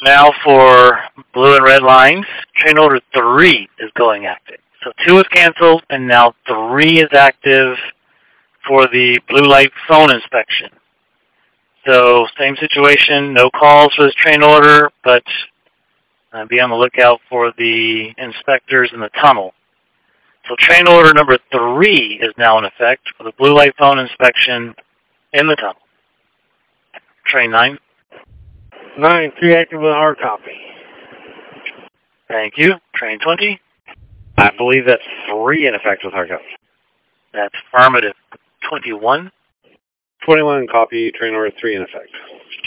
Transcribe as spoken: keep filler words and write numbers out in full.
Now for blue and red lines, train order three is going active. So two is canceled, and now three is active for the blue light phone inspection. So same situation, no calls for this train order, but uh, be on the lookout for the inspectors in the tunnel. So train order number three is now in effect for the blue light phone inspection in the tunnel. Train nine. Nine, three active with a hard copy. Thank you. Train twenty. I believe that's three in effect with hard copy. That's affirmative. twenty-one. twenty-one, copy, train order three in effect.